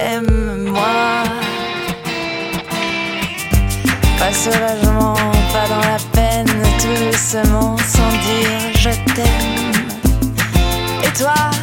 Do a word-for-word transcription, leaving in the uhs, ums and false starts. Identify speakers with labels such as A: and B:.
A: aime-moi. Pas sauvagement, pas dans la peine, tout doucement, sans dire je t'aime. Et toi?